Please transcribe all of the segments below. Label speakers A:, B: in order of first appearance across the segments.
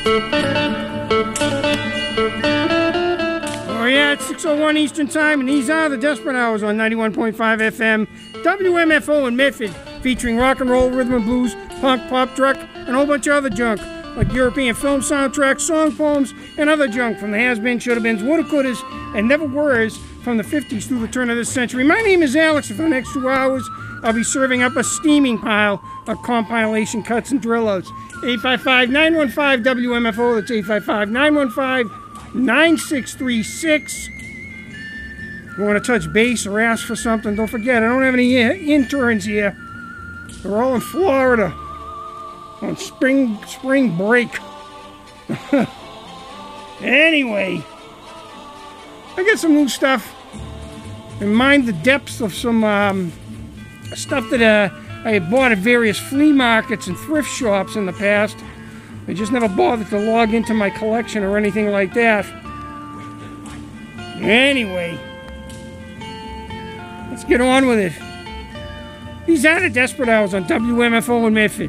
A: Oh yeah, it's 6:01 Eastern Time, and these are the Desperate Hours on 91.5 FM, WMFO in Medford, featuring rock and roll, rhythm and blues, punk, pop, truck, and a whole bunch of other junk, like European film soundtracks, song poems, and other junk from the has-been, should-have-beens, woulda-couldas, and never-weres from the 50s through the turn of this century. My name is Alex, and for the next 2 hours, I'll be serving up a steaming pile of compilation cuts and drill-outs. 855-915-WMFO, that's 855-915-9636. If you want to touch base or ask for something, don't forget, I don't have any interns here. They're all in Florida on spring break. Anyway, I got some new stuff. And mind the depths of some stuff that I had bought at various flea markets and thrift shops in the past. I just never bothered to log into my collection or anything like that. Anyway, let's get on with it. These are the Desperate Hours on WMFO in Medford.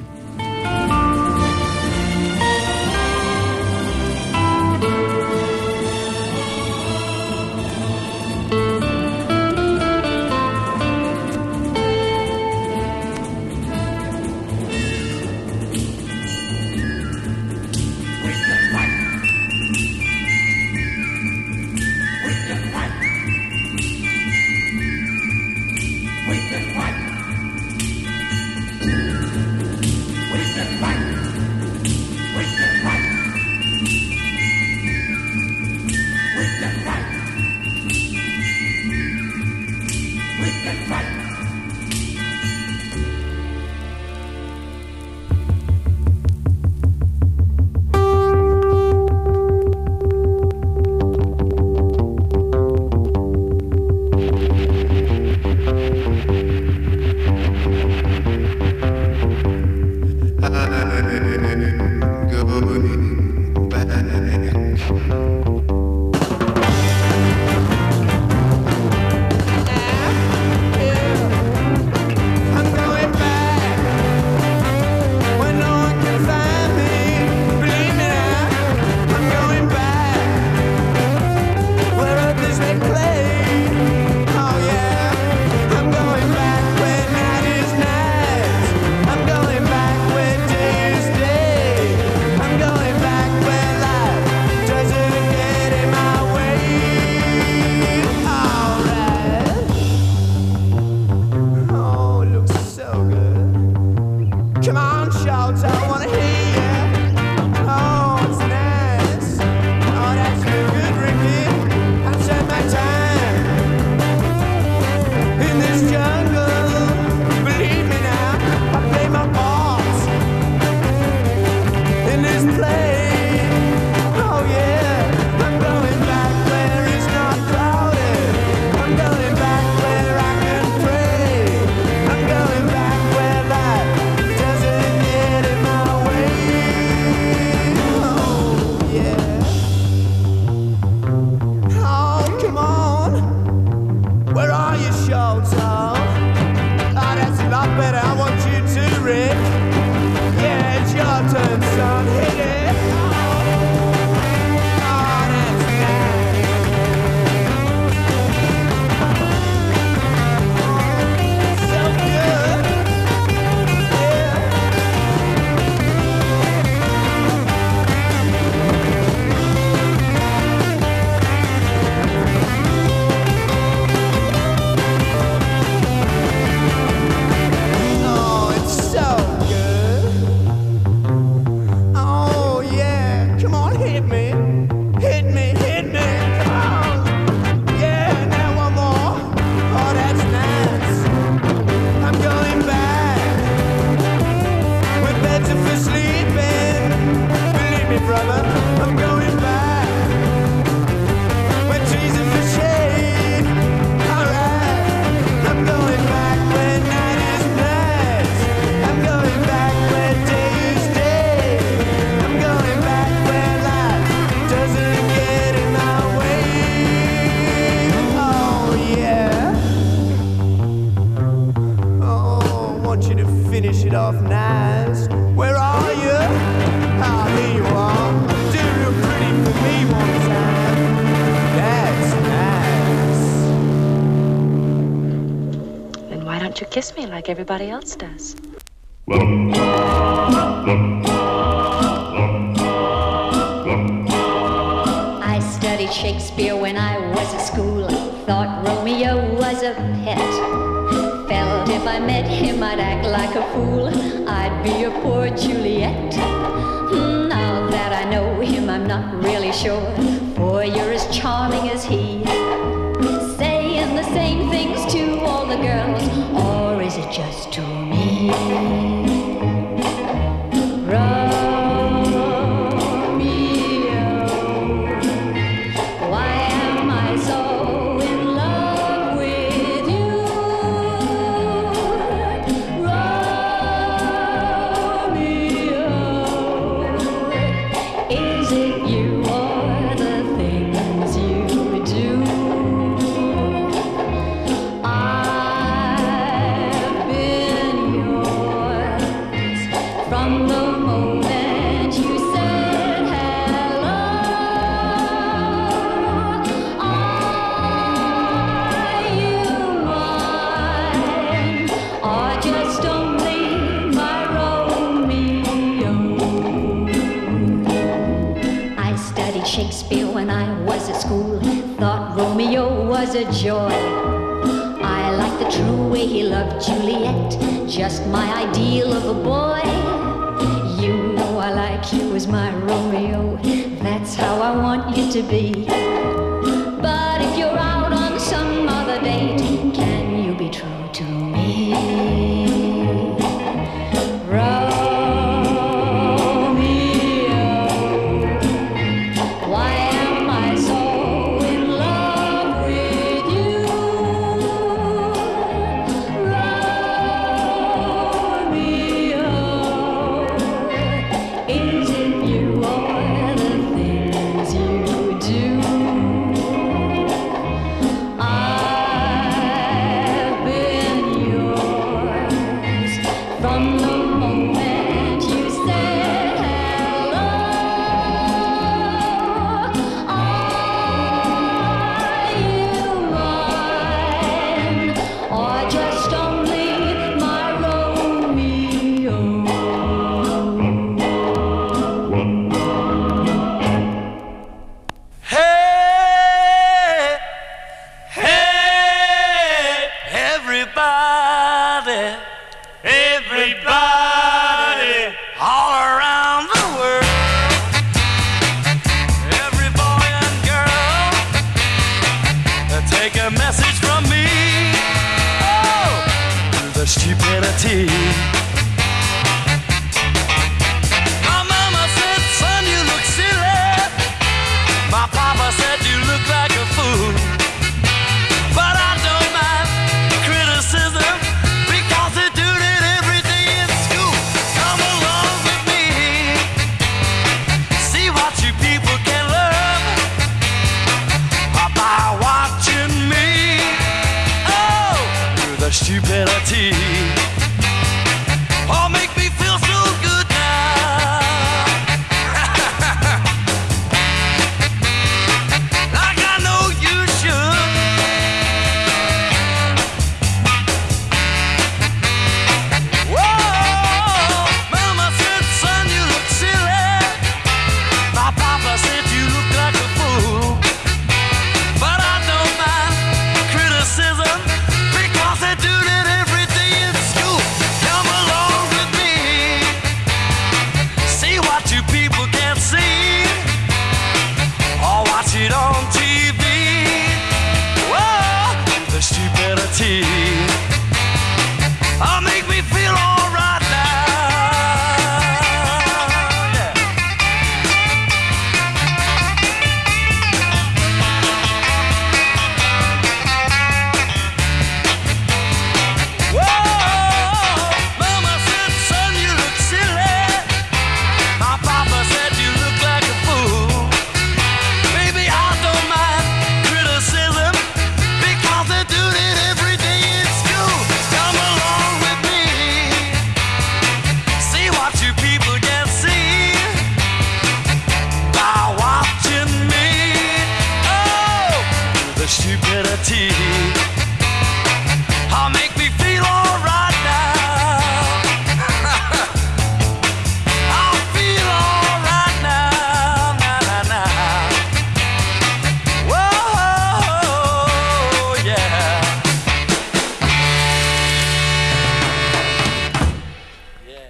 B: Finish it off nice. Where are you? Ah, here you are. won't you kiss me like everybody else does?
C: I studied Shakespeare when I was at school. Thought Romeo was a pet. Felt if I met him I'd act like a fool. I'd be a poor Juliet. Now that I know him I'm not really sure, for you're as charming as he. Saying the same things to all the girls, or is it just to me? Shakespeare when I was at school. Thought Romeo was a joy. I liked the true way he loved Juliet, just my ideal of a boy. You know I like you as my Romeo, that's how I want you to be. But if you're out on some other date, can you be true to me?
D: Because they do it everything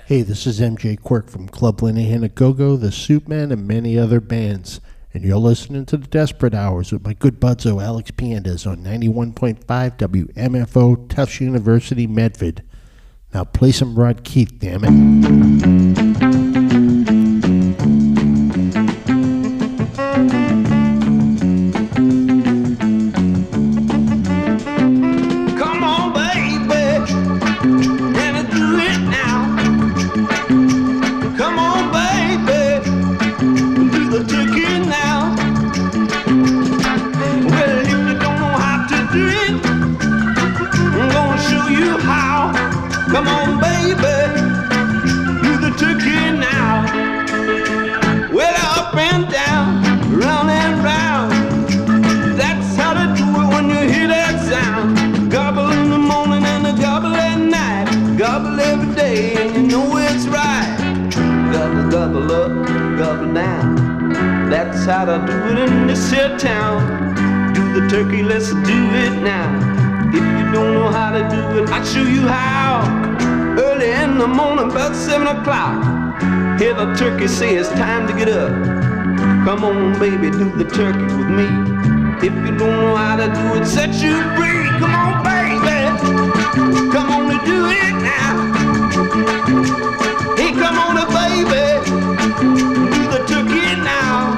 D: Hey, this is MJ Quirk from Club Linehan at Go-Go, The Soup Men, and many other bands. And you're listening to The Desperate Hours with my good budzo Alex Piandes on 91.5 WMFO, Tufts University, Medford. Now play some Rod Keith, damn it.
E: Come on, baby, do the turkey now. Well, up and down, round and round. That's how to do it when you hear that sound. Gobble in the morning and a gobble at night. Gobble every day and you know it's right. Gobble, gobble up, gobble down. That's how to do it in this here town. Do the turkey, let's do it now. If you don't know how to do it, I'll show you how. Early in the morning, about 7 o'clock, hear the turkey say it's time to get up. Come on, baby, do the turkey with me. If you don't know how to do it, set you free. Come on, baby, come on to do it now. Hey, come on, baby, do the turkey now.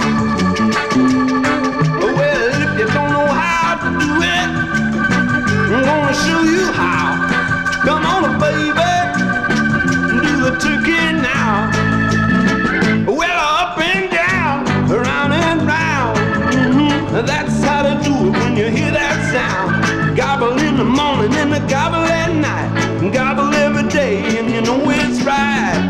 E: Well, if you don't know how to do it, I'm gonna show you how. Come on, baby, do the turkey now. Well, up and down, round and round. That's how to do it when you hear that sound. Gobble in the morning and a gobble at night. Gobble every day and you know it's right.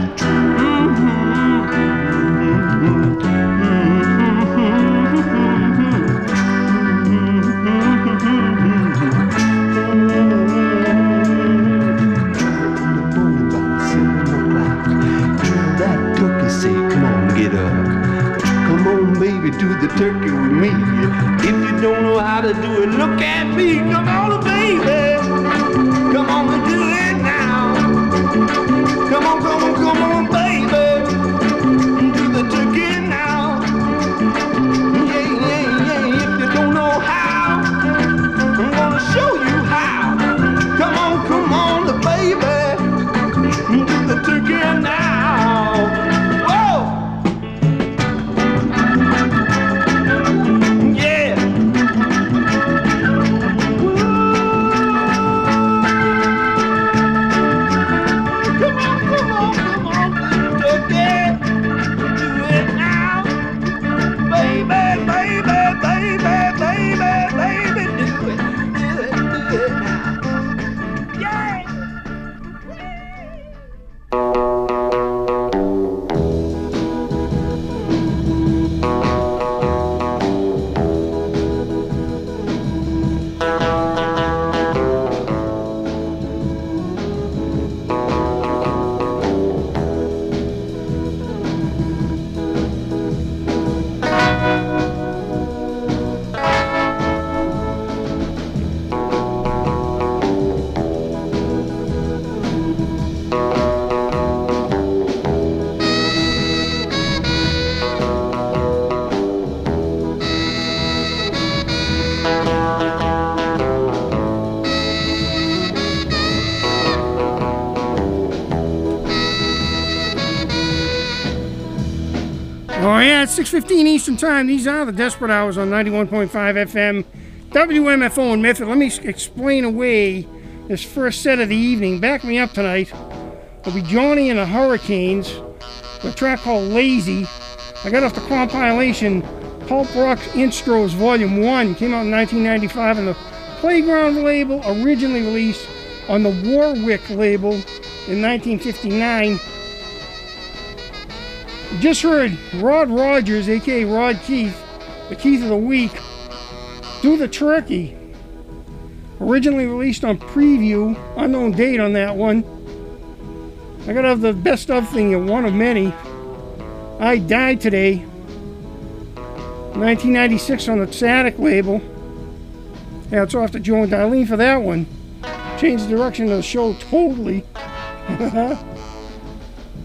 E: Do the turkey with me. If you don't know how to do it, look at me. Come on, baby. Come on and do it now. Come on, come on, come on, baby. Do the turkey now. Yeah, yeah, yeah. If you don't know how, I'm gonna show you how. Come on, baby. Do the turkey now.
A: Oh yeah, it's 6:15 Eastern Time. These are the Desperate Hours on 91.5 FM, WMFO in Medford. Let me explain away this first set of the evening. Back me up tonight will be Johnny and the Hurricanes, with a track called Lazy. I got off the compilation Pulp Rock Instros Volume 1. Came out in 1995 on the Playground label, originally released on the Warwick label in 1959. You just heard Rod Rogers, aka Rod Keith, the Keith of the Week, do the Turkey. Originally released on Preview, unknown date on that one. I gotta have the best of thing, one of many. I Died Today, 1996 on the Static label. Yeah, it's off to Joe and Darlene for that one. Changed the direction of the show totally.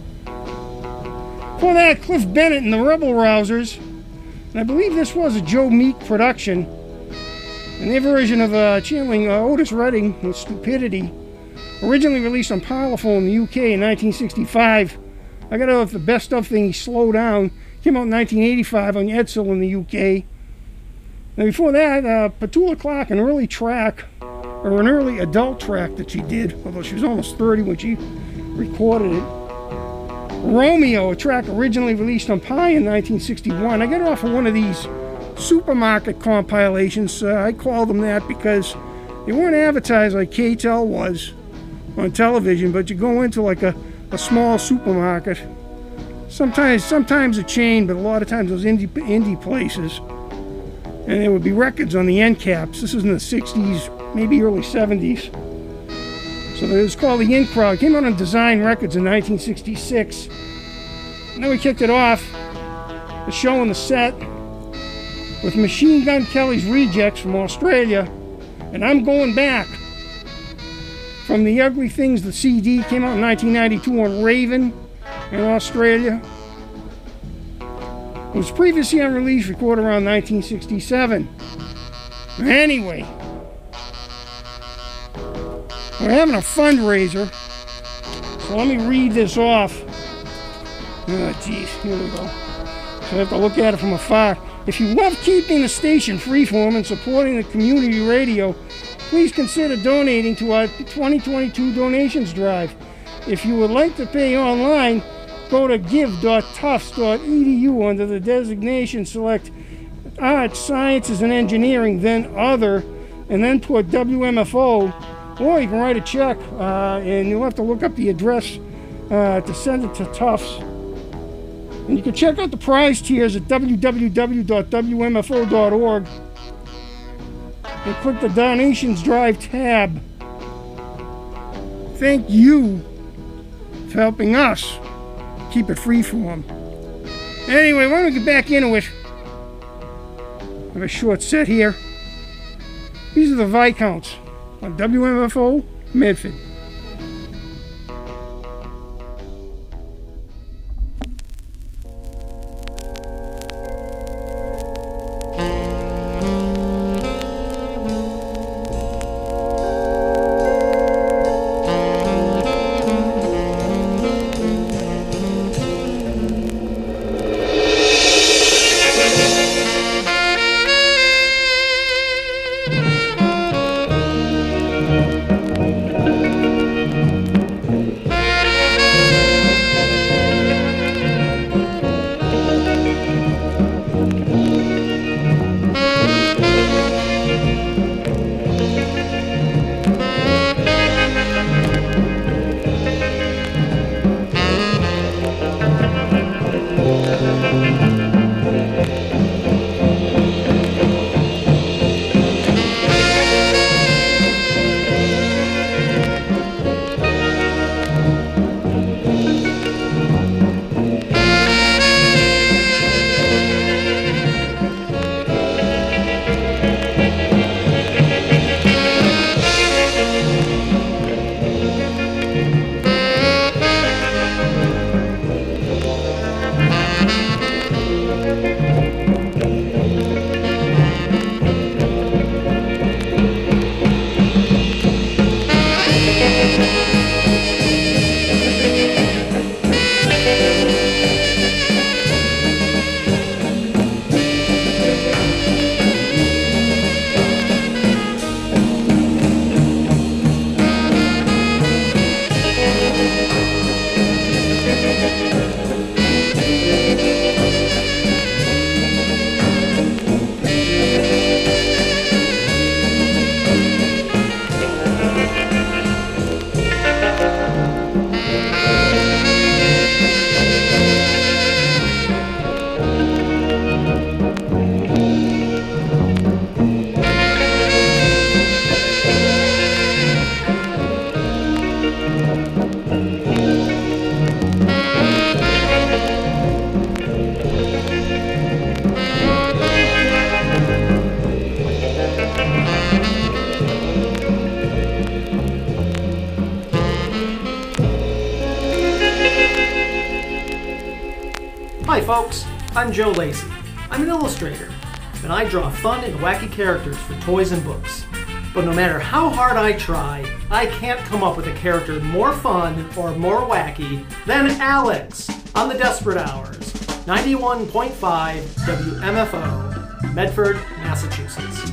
A: Before that, Cliff Bennett and the Rebel Rousers. And I believe this was a Joe Meek production. And their version of channeling Otis Redding with Stupidity. Originally released on Parlophone in the UK in 1965. I got out the Best Of thing, Slow Down. Came out in 1985 on Edsel in the UK. And before that, Petula Clark, an early track, or an early adult track that she did, although she was almost 30 when she recorded it. Romeo, a track originally released on Pi in 1961. I got it off of one of these supermarket compilations. I call them that because they weren't advertised like KTEL was on television, but you go into like a small supermarket. Sometimes a chain, but a lot of times those indie places. And there would be records on the end caps. This was in the 60s, maybe early 70s. So it was called The In Crowd. Came out on Design Records in 1966. And then we kicked it off, the show and the set, with Machine Gun Kelly's Rejects from Australia. And I'm Going Back. From The Ugly Things, the CD, came out in 1992 on Raven in Australia. It was previously unreleased, recorded around 1967. Anyway, we're having a fundraiser, so let me read this off. Oh, geez, here we go. So I have to look at it from afar. If you love keeping the station freeform and supporting the community radio, please consider donating to our 2022 donations drive. If you would like to pay online, go to give.tufts.edu under the designation, select Arts, Sciences, and Engineering, then Other, and then put WMFO, or you can write a check, and you'll have to look up the address to send it to Tufts. And you can check out the prize tiers at www.wmfo.org and click the Donations Drive tab. Thank you for helping us keep it freeform. Anyway, why don't we get back into it? I have a short set here. These are the Viscounts on WMFO Medford.
F: Hi folks, I'm Joe Lacey. I'm an illustrator, and I draw fun and wacky characters for toys and books. But no matter how hard I try, I can't come up with a character more fun or more wacky than Alex on the Desperate Hours, 91.5 WMFO, Medford, Massachusetts.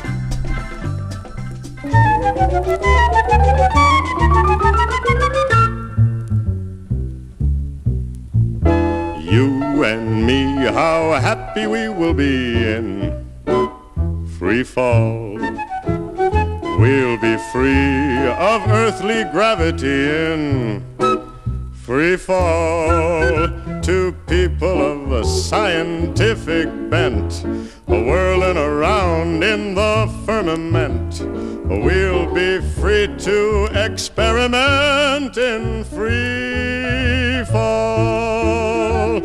G: You and me, how happy we will be in free fall. We'll be free of earthly gravity in free fall. Two people of a scientific bent, whirling around in the firmament. We'll be free to experiment in free fall.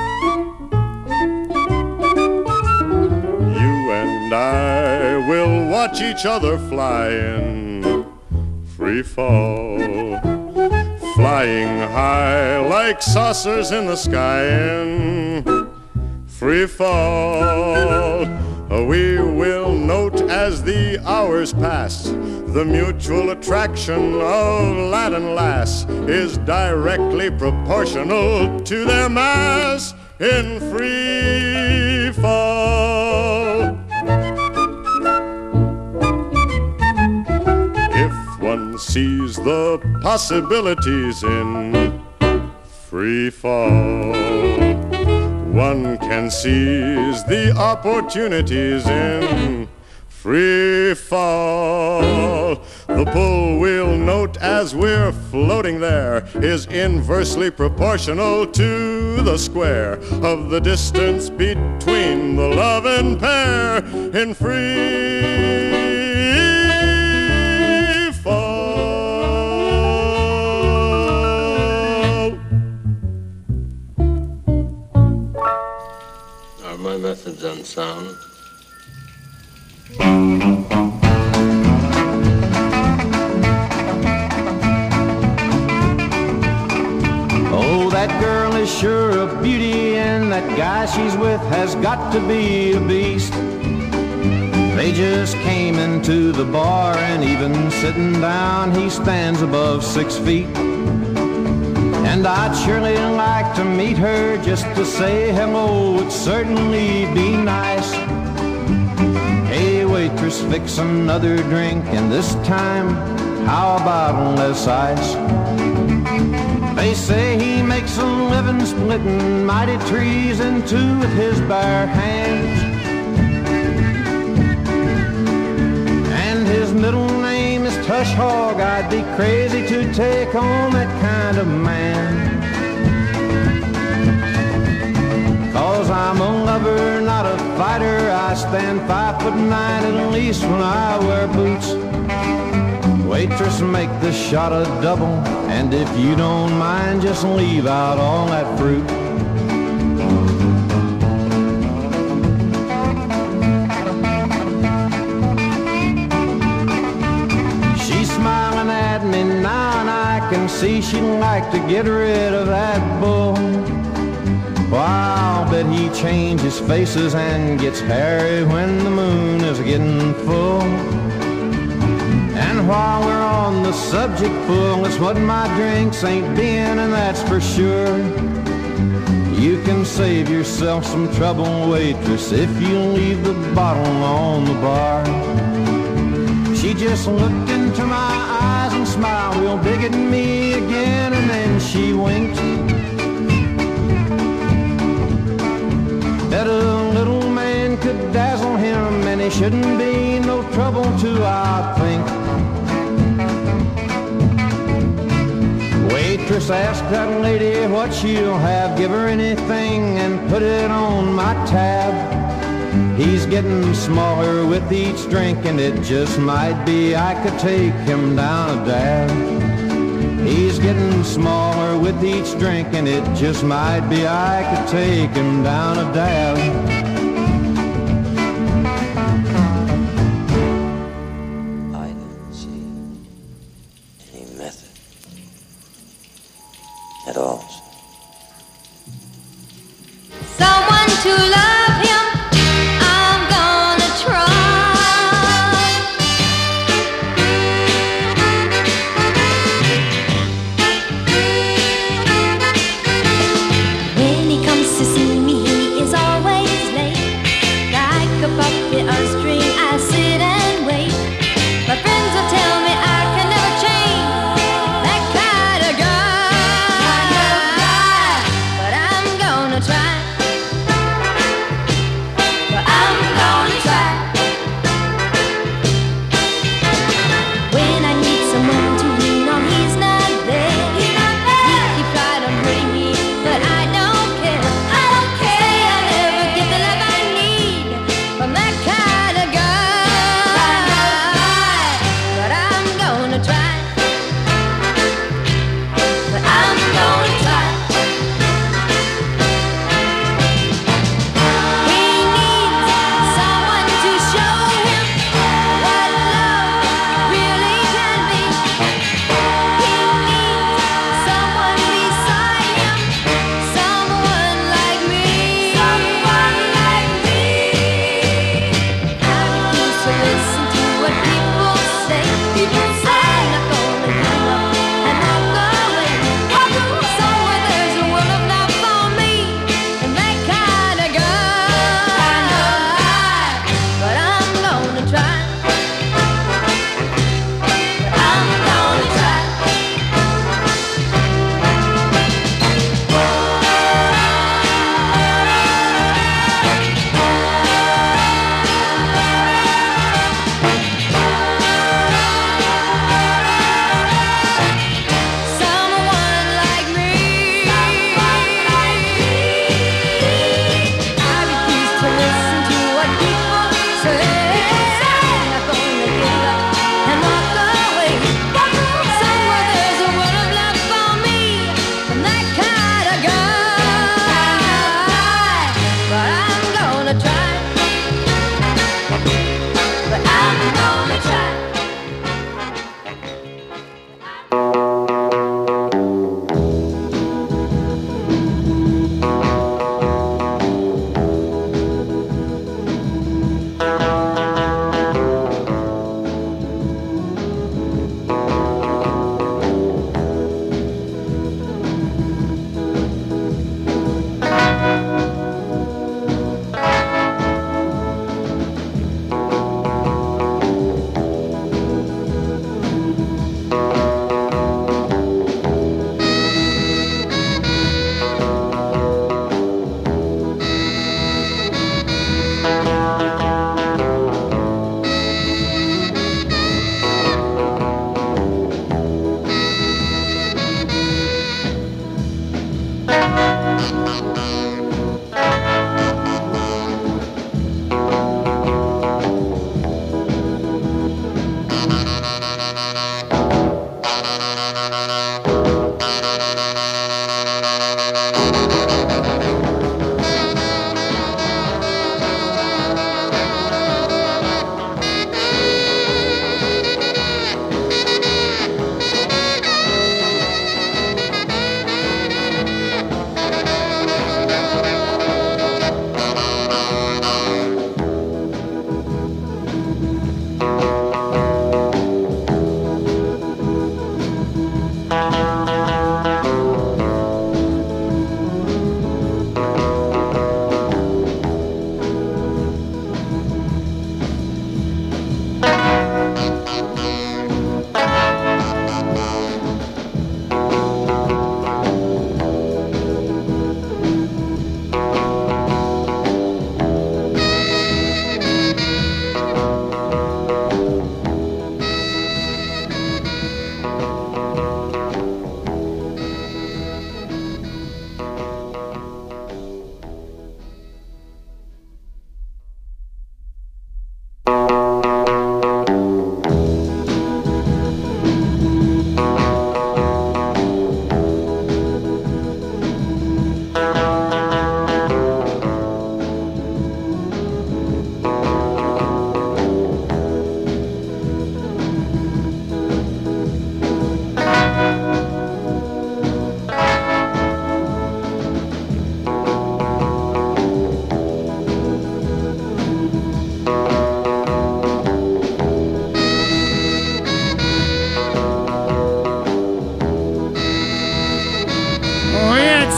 G: You and I will watch each other fly in free fall, flying high like saucers in the sky in free fall. We will note as the hours pass, the mutual attraction of lad and lass is directly proportional to their mass in free fall. If one sees the possibilities in free fall, one can seize the opportunities in free fall. The pull we'll note as we're floating there is inversely proportional to the square of the distance between the loving pair in free fall.
H: Are my methods unsound?
E: Oh, that girl is sure a beauty, and that guy she's with has got to be a beast. They just came into the bar, and even sitting down, he stands above 6 feet. And I'd surely like to meet her just to say hello, it'd certainly be nice. Hey, waitress, fix another drink, and this time, how about less ice? They say he makes a living splitting mighty trees in two with his bare hands. And his middle name is Tush Hog. I'd be crazy to take on that kind of man. 'Cause I'm a lover, not a fighter. I stand 5'9" at least when I wear boots. Waitress, make the shot a double, and if you don't mind, just leave out all that fruit. She's smiling at me now, and I can see she'd like to get rid of that bull. Well, I'll bet he changes faces and gets hairy when the moon is getting full. And while we're on the subject, full, it's what my drinks ain't been, and that's for sure. You can save yourself some trouble, waitress, if you leave the bottle on the bar. She just looked into my eyes and smiled real big at me again, and then she winked. That a little man could dazzle him, and he shouldn't be no trouble to, I think. Waitress, ask that lady what she'll have. Give her anything and put it on my tab. He's getting smaller with each drink, and it just might be I could take him down a dab. He's getting smaller with each drink, and it just might be I could take him down a dab.
H: I didn't see any method at all.
C: to love him, I'm gonna try. When he comes to see me, he is always late. Like a puppy on a string, I sit and wait. My friends will tell me I can never change that kind of guy. But I'm gonna try. But I'm gonna try. When I need someone to lean on, he's not there. He tried to bring me, but I don't care. Say I'll never get the love I need from that kind of guy. But I'm gonna try. But I'm gonna try. He needs someone to show him what love really can be. He needs someone beside him, someone like me. Someone like me. I refuse to listen to what people say. I'm not gonna give up and walk away. Somewhere there's a world of love for me and that kind of guy. But I'm gonna try. But I'm gonna try. Someone like me. I refuse to listen to what people say. I'm not gonna give up and walk away. Somewhere there's a world of love for me from that kind of guy. But I'm gonna try. But I'm gonna try.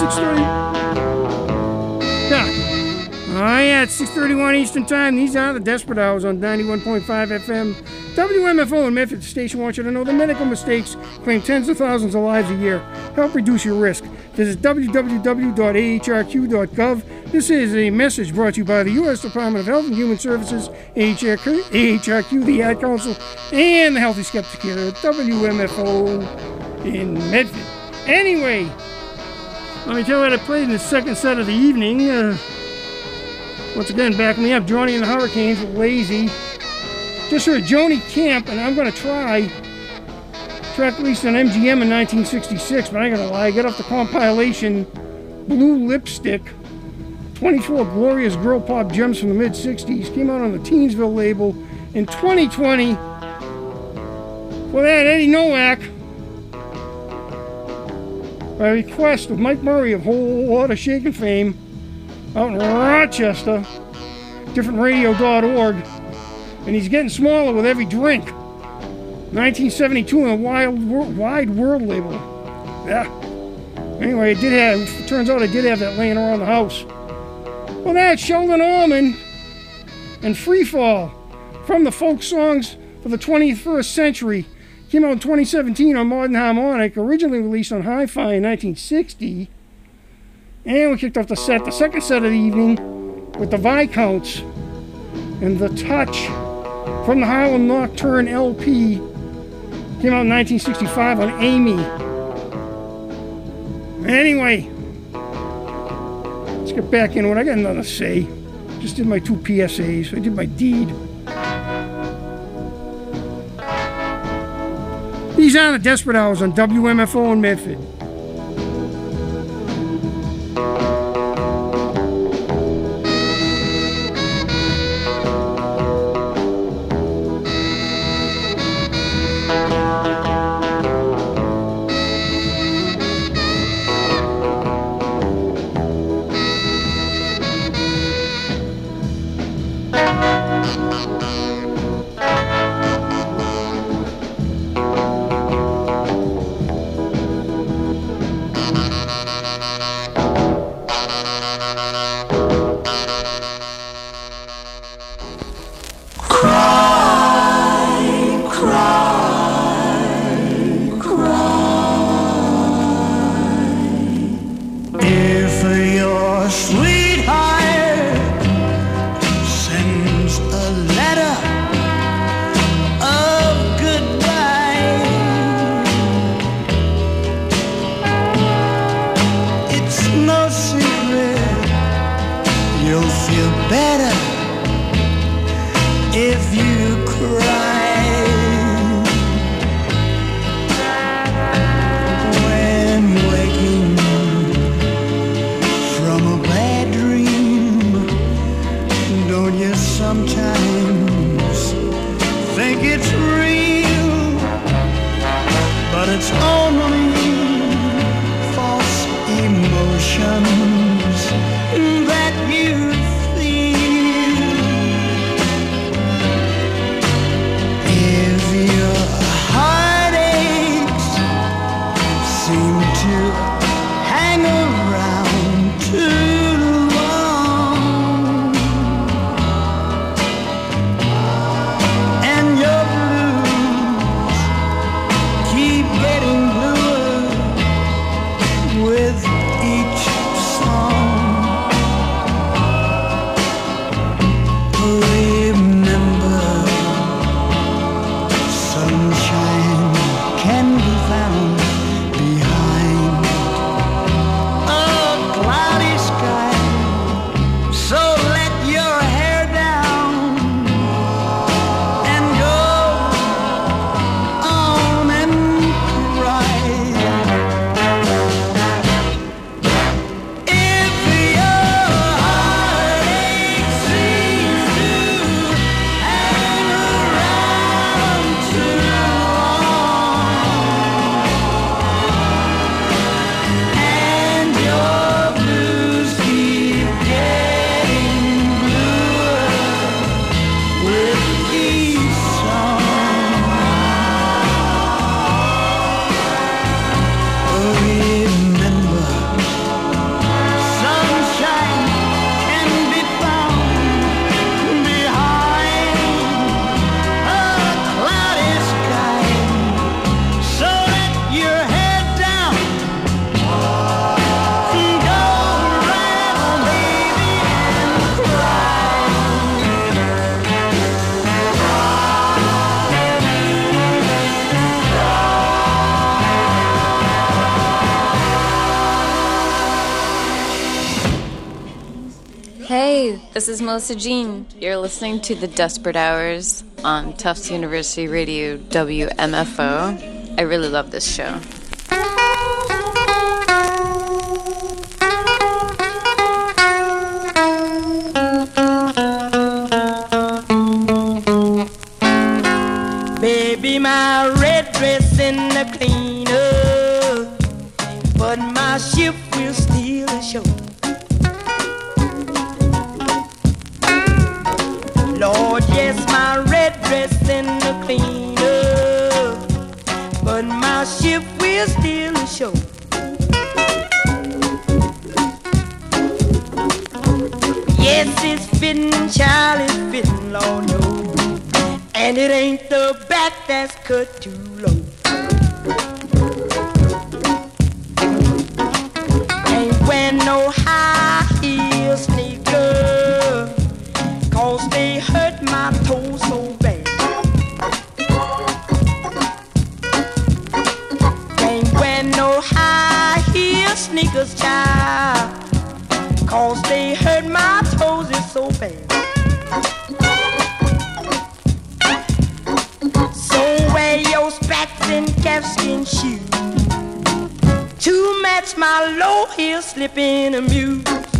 A: 6:30. Yeah. Oh, yeah, it's 6:31 Eastern Time. These are the Desperate Hours on 91.5 FM. WMFO in Memphis. The station wants you to know the medical mistakes claim tens of thousands of lives a year. Help reduce your risk. Visit www.ahrq.gov. This is a message brought to you by the U.S. Department of Health and Human Services, AHRQ, the Ad Council, and the Healthy Skeptic here at WMFO in Medford. Anyway, let me tell you what I played in the second set of the evening. Once again, backing me up, Johnny and the Hurricanes with Lazy. Just heard Joni Camp, and I'm going to try. Track released on MGM in 1966, but I ain't going to lie. I got off the compilation Blue Lipstick, 24 glorious girl pop gems from the mid-60s. Came out on the Teensville label in 2020. For that, Eddie Nowak, by request of Mike Murray of Whole Lotta Shakin' fame, out in Rochester, differentradio.org, and he's getting smaller with every drink. 1972 on a Wide World label. Yeah. Anyway, turns out I did have that laying around the house. Well, that's Sheldon Allman and Freefall from the folk songs for the 21st century. Came out in 2017 on Modern Harmonic, originally released on Hi-Fi in 1960. And we kicked off the second set of the evening, with the Viscounts and The Touch from the Harlem Nocturne LP. Came out in 1965 on Amy. Anyway, let's get back into it. I got nothing to say. Just did my 2 PSAs. I did my deed. These are the Desperate Hours on WMFO in Medford.
I: From a bad Hey, this is Melissa Jean. You're listening to The Desperate Hours on Tufts University Radio WMFO. I really love this show.
J: Baby, my red dress in the cleaner, but my ship will steal the show. Lord, yes, my red dress in the cleaner, but my ship will steal the show. Yes, it's fitting, child, it's fitting, Lord knows. And it ain't the back that's cut too low. Ain't wearing no high heel sneaker, 'cause they hurt my toes so bad. Ain't wearing no high heel sneakers, child, 'cause they hurt my toes so bad. Wear your spats and calfskin shoes to match my low heel slipping muse.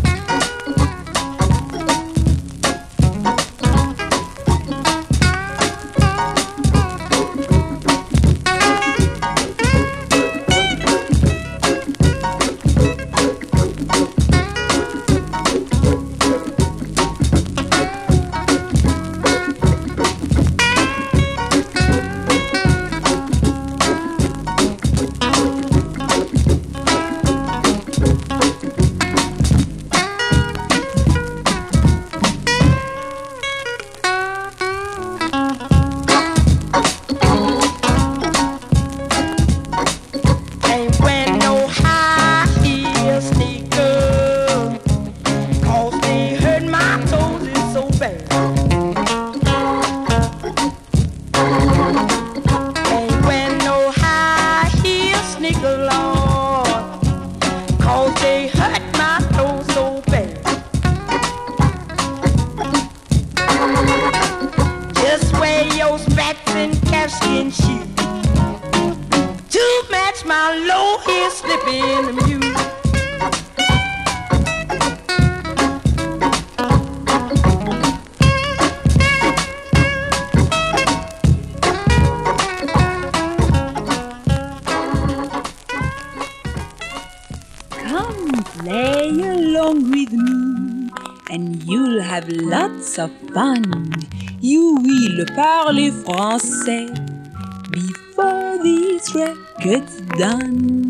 K: Lots of fun. You will parler français before this record's done.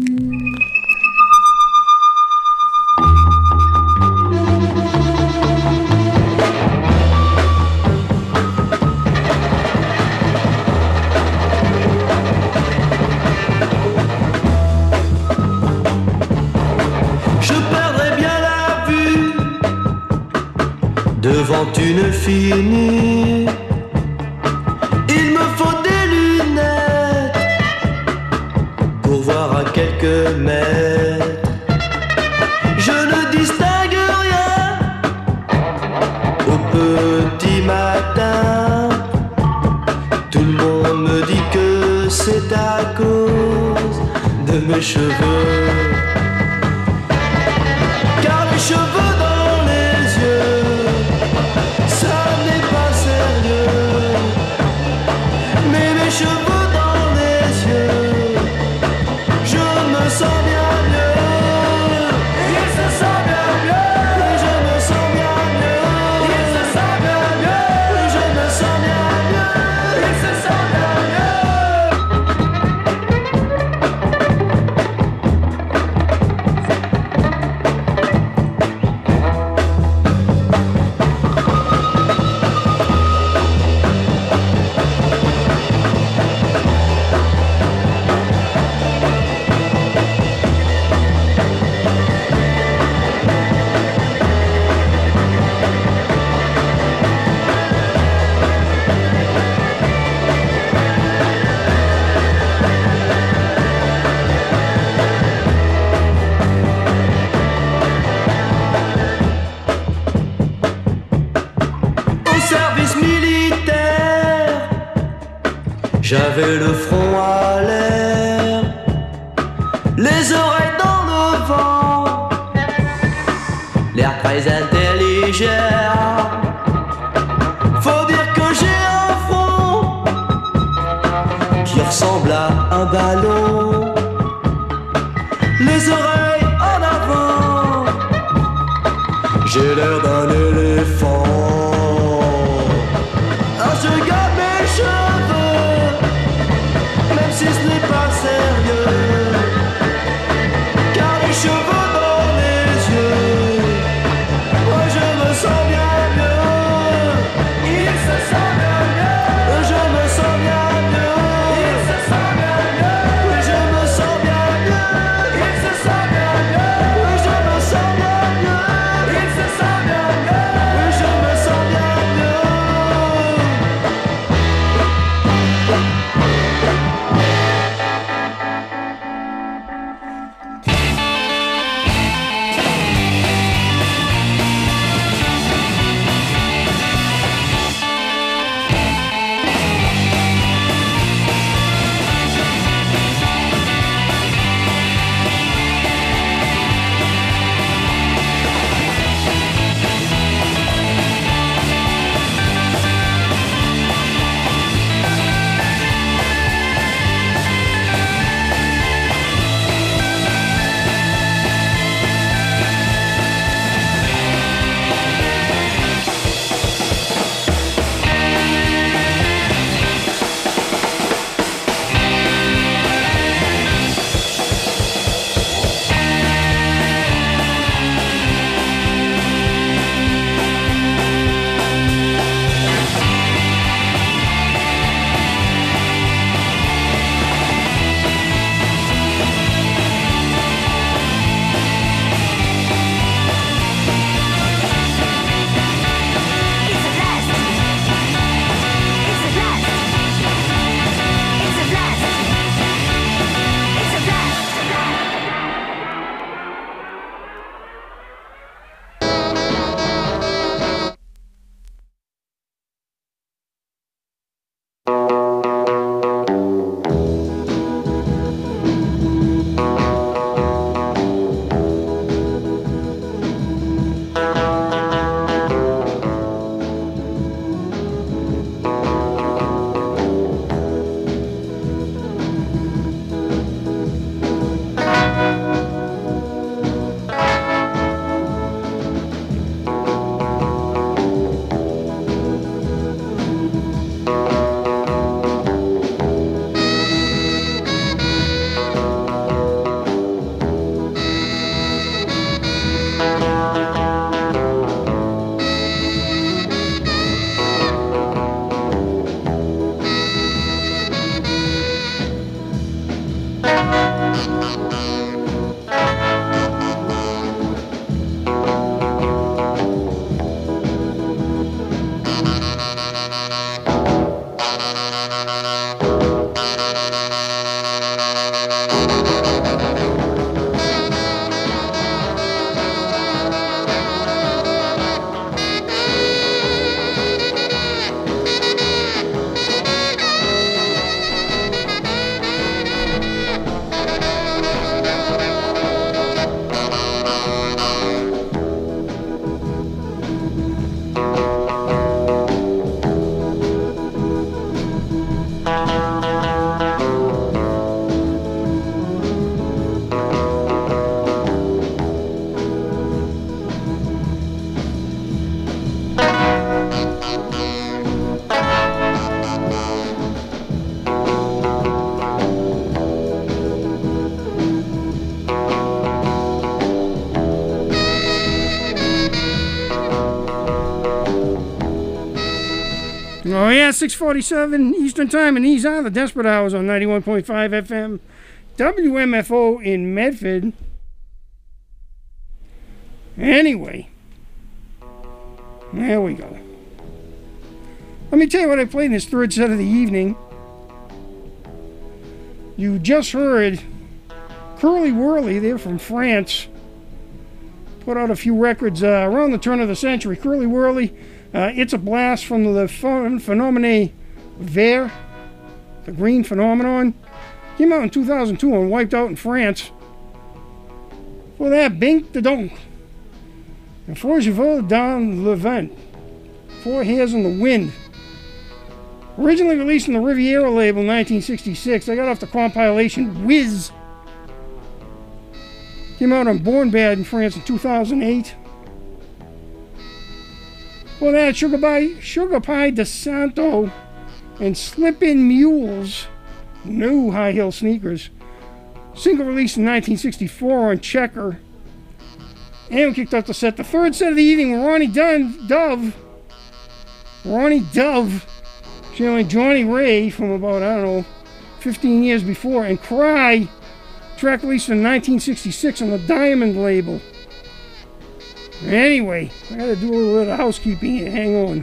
E: Devant une fille nue, il me faut des lunettes pour voir à quelques mètres. Je ne distingue rien au petit matin. Tout le monde me dit que c'est à cause de mes cheveux, car les cheveux dans les yeux, ça n'est pas sérieux. Mais mes cheveux dans les yeux, je me sens bien mieux. Il se sent bien mieux. Je me sens bien mieux. Il se sent bien mieux. Je me sens bien mieux. Il se sent bien mieux.
J: avait le front à l'air, les oreilles dans le vent, l'air très intelligent. Faut dire que j'ai un front qui ressemble à un ballon, les oreilles en avant, j'ai l'air d'un éléphant. Je garde mes cheveux, même si ce n'est pas sérieux, car les cheveux dans les yeux, moi je me sens bien mieux. Il se sent bien mieux. Je me sens bien mieux. Il se sent bien mieux. Oui, je me sens bien mieux. Il se sent bien mieux. Oui, je me sens bien mieux. Il se sent bien mieux. Oui, je me sens bien mieux.
A: Oh, yeah, 6:47 Eastern Time, and these are the Desperate Hours on 91.5 FM, WMFO in Medford. Anyway, there we go. Let me tell you what I played in this third set of the evening. You just heard Curly Wurly, they're from France. Put out a few records around the turn of the century. Curly Wurly, It's a Blast from the Phénomène Vert. The Green Phenomenon. Came out in 2002 and Wiped Out in France. For that, Bink the Donk. And Four Chevaux dans le Vent. Four Hairs in the Wind. Originally released on the Riviera label in 1966, they got off the compilation Whiz. Came out on Born Bad in France in 2008. For that, Sugar Pie de Santo and Slippin' Mules, new high heel sneakers. Single released in 1964 on Checker. And we kicked off the set. The third set of the evening with Ronnie Dove, channeling Johnny Ray from about, 15 years before, and Cry, track released in 1966 on the Diamond label. Anyway, I gotta do a little bit of housekeeping here. Hang on.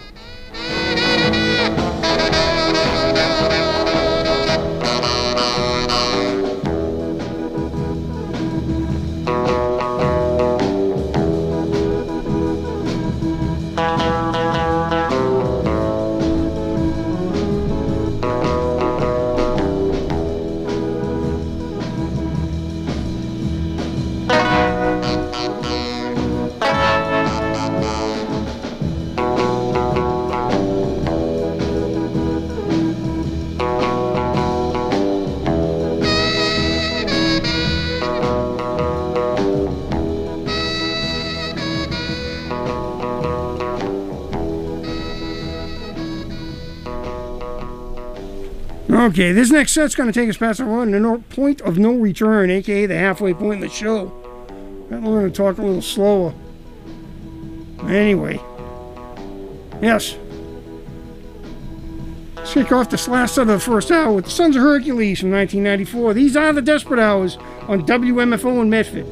A: Okay, this next set's going to take us past the point of no return, aka the halfway point in the show. We're going to talk a little slower. Anyway. Yes. Let's kick off this last set of the first hour with the Sons of Hercules from 1994. These are the Desperate Hours on WMFO in Medford.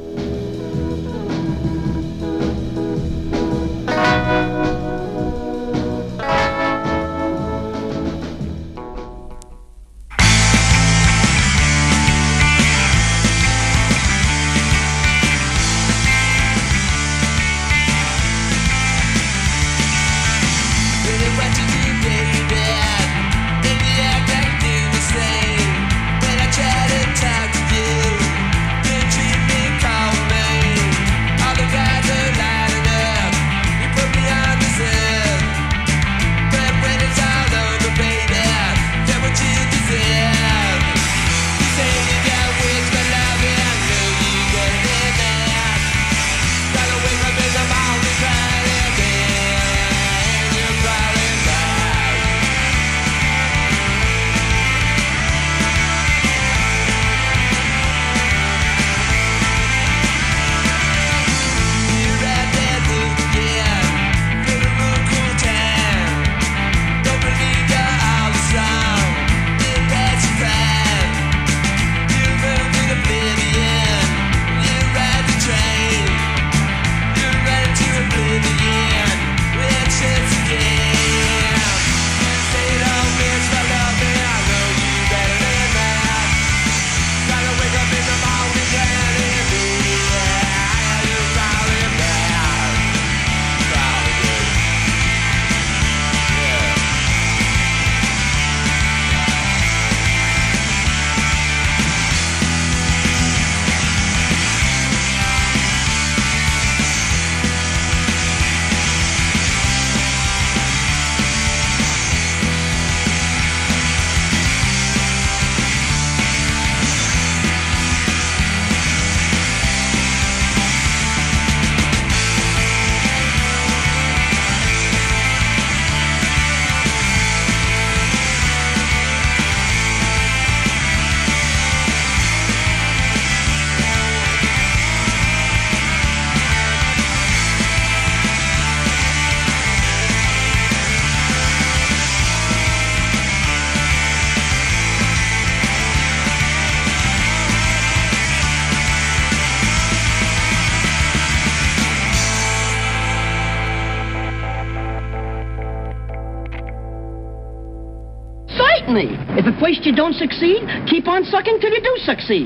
L: If at first you don't succeed, keep on sucking till you do succeed.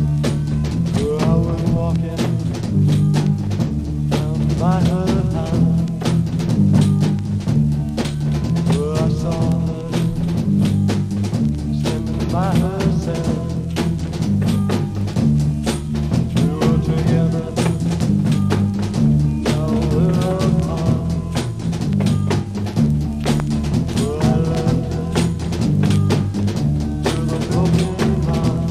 J: I was walking down by her house. by herself. We were together, now we're apart. Well, I left her to the broken heart.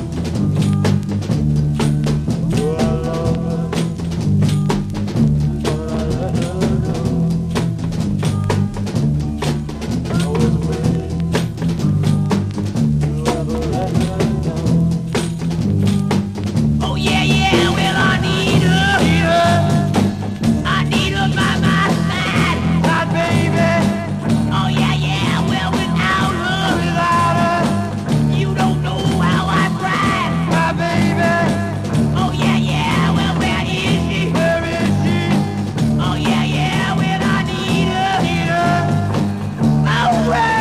J: Well, I love her, but I let her go. I was waiting.
M: Oh yeah, yeah, well I need her. I need her by my side.
J: Hot baby.
M: Oh yeah, yeah, well without her, you don't know how I cried.
J: My baby.
M: Oh yeah, yeah, well where is she?
J: Where is she?
M: Oh yeah, yeah, well I need her. Oh well.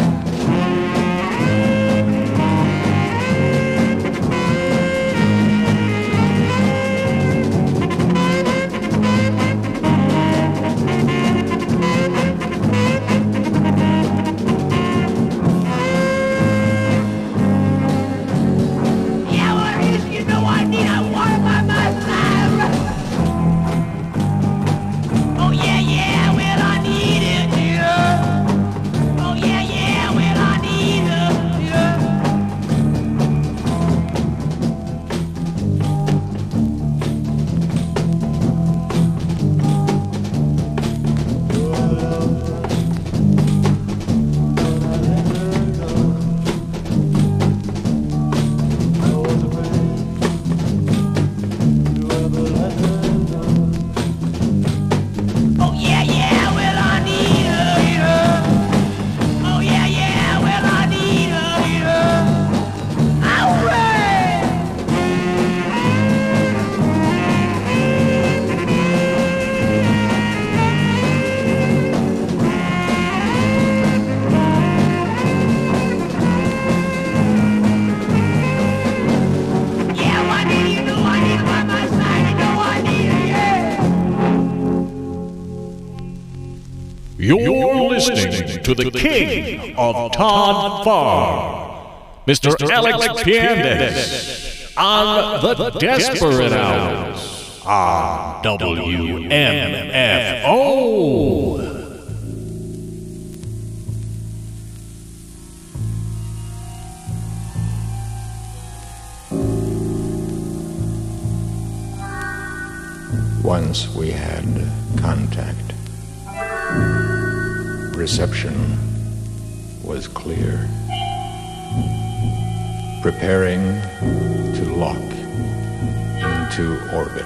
M: Yeah, where is she? You know I need her. Want her by my side. Oh yeah, yeah, well I need it. Oh yeah, yeah, well I need her. Oh yeah, yeah, well I need her. Oh yeah, yeah, well I need her. Alright. Yeah, I need you, know I need her by my side, you know I need her, yeah.
N: You're listening to the king of Todd Farr, Mr. Alex Piandes, on the Desperate Hours on WMFO.
O: Once we had contact. Reception was clear. Preparing to lock into orbit.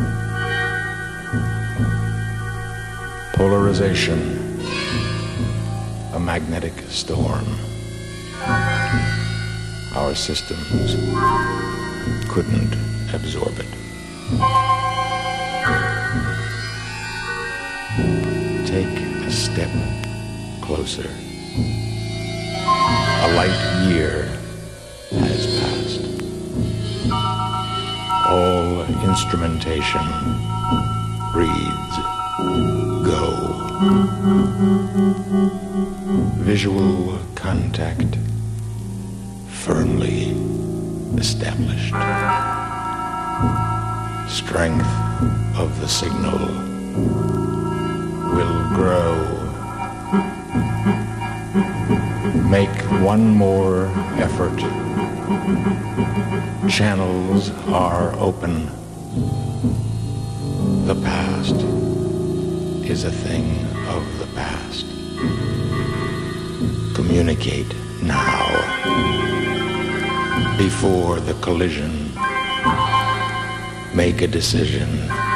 O: Polarization, a magnetic storm. Our systems couldn't absorb it. Take a step closer. A light year has passed. All instrumentation reads go. Visual contact firmly established. Strength of the signal will grow. Make one more effort. Channels are open. The past is a thing of the past. Communicate now. Before the collision, make a decision.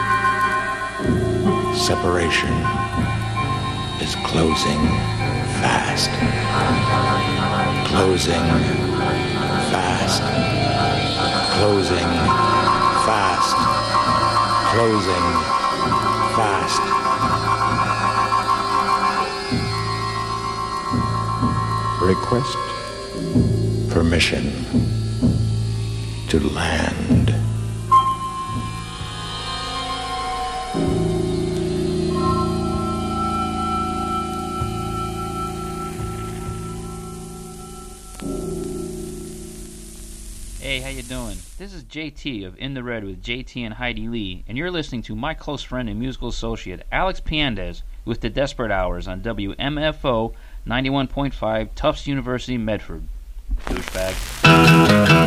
O: Separation is closing fast. Closing fast. Closing fast. Closing fast. Request permission to land.
P: Hey, how you doing? This is JT of In the Red with JT and Heidi Lee, and you're listening to my close friend and musical associate, Alex Piandez, with the Desperate Hours on WMFO 91.5, Tufts University, Medford. Douchebag.